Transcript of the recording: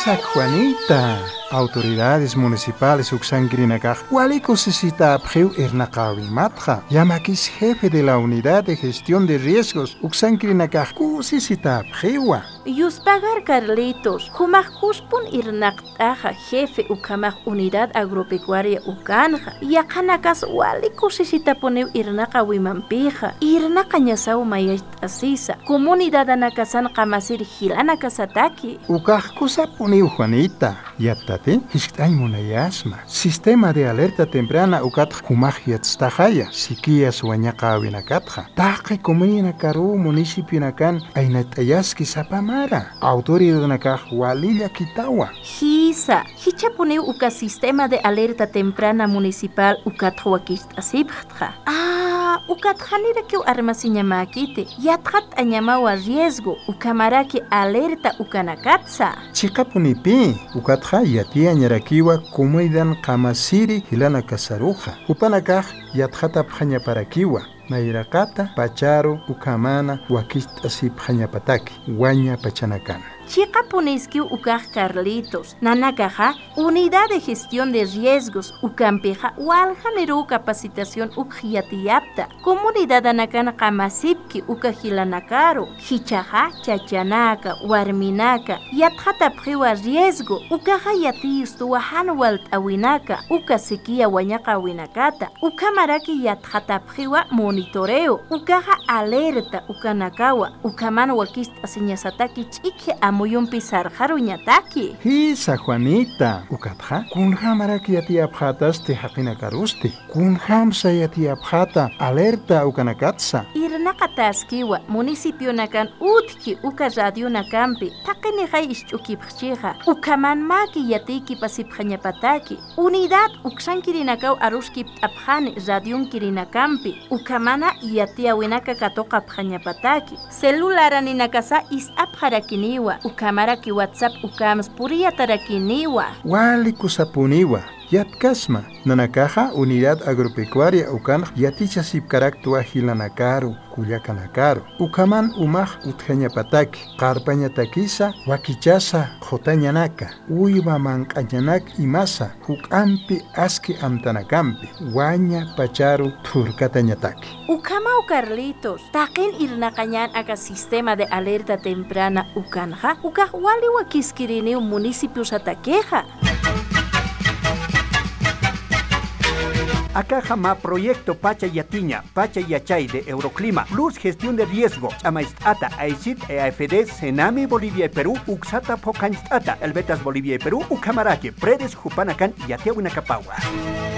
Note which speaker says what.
Speaker 1: Isaac Juanita. Autoridades municipales Uxangrinacaj, Hualicosisita Abjeu Ernakawimatja, Yamakis jefe de la unidad de gestión de riesgos Uxangrinacaj, Cusisita Abjewa.
Speaker 2: Yuspagar Carlitos, Humajuspun Irnaktaja, jefe Ukamaj unidad agropecuaria Ukanja, Yakanakas Hualicosisita poneu Irnakawimampija, Irnakañasau Mayait Asisa, comunidad Anakasan Kamasir Hilanakasataki.
Speaker 1: Ukajkusa poneu Juanita, Yatate, Hiskay Munayasma, sistema de alerta temprana Ukat Humajiatstajaya, Sikias Huañakawinakatja, Taque Comina Karu, municipio Nakan, Ainatayaski Sapamara, autoridad Nakaj Walilla Kitawa.
Speaker 2: Hisa, Hichapuneu Uka sistema de alerta temprana municipal Ukat Huakist Asibja. Ukatjanira que armasiña makite, yathat añamawa riesgo, ukamaraki alerta ukanakatsa.
Speaker 1: Chikapunipi, ukatja yatia ñarakiwa kumaidan kamasiri hilana kasaruja. Upanakaj yathata pjañaparakiwa. Nairakata, Pacharo, Ukamana, Wakist asip Pjañapataki, Huaña Pachanacana.
Speaker 2: Chicapuneskiu Ukaj Carlitos, Nanakaja, Unidad de Gestión de Riesgos, Ukampeja, Waljanero Capacitación Ukjiatiapta, Comunidad Anakana Kamasipki, Ukajilanakaro, Hichaja, Chachanaka, Warminaka, Yatjata Priwa Riesgo, Ukaja Yatius Tuahanwalt Awinaka, Ukasikia Huañaka Winakata, Ukamaraki Yatjata Priwa Monitoreo, Ukaja Alerta, Ukanakawa, Ukaman Wakist Asiñasataki Chike Amuyun Pizar Jaruñataki.
Speaker 1: Hisa Juanita, Ukatja, Kunhamaraki Yatiapjatas te Hapinakarusti, Kunhamsa Yatiapjata, Alerta Ukanakatsa.
Speaker 2: Irnakataskiwa, municipio Nakan Utki, Uka Radio Nakampi, Takenihai Ischukipchija, Ukaman Maki Yatiki Pasipjañapataki, Unidad Uksankirinakau Aruskip Abjani, Radiun Kirinakampi, Ukamana Yatia Winaka Katoka Pjañapataki, Celulara Ninakasa is Abjarakiniwa, Ukamaraki WhatsApp Ukams Puria Tarakiniwa.
Speaker 1: Wali Kusapuniwa. Yatkasma, Nanakaja, Unidad Agropecuaria Ukan, Yaticha Sipkaraktua Hilanakaru, Kuyakanakaru, Ukaman Umaj Utjañapataki, Karpañatakisa, Wakichasa, Jotañanaka, Uybamankañanak Imasa, Hukampi Aski Amtanakampi, Huaña Pacharu Turkatañataki.
Speaker 2: Ukamau Carlitos, Taken Irnakañan Aka sistema de alerta temprana Ukanja, Ukajwali Wakiskirineu municipios Ataqueja.
Speaker 3: Acá jama proyecto Pacha Yatiña, Pacha Yachay de Euroclima, Plus Gestión de Riesgo, Amaistata, AICIT, EAFD, Senami Bolivia y Perú, Uxata Pocanstata, Elbetas Bolivia y Perú, Ucamaraki, Predes Jupanacan y Yatehuinacapagua.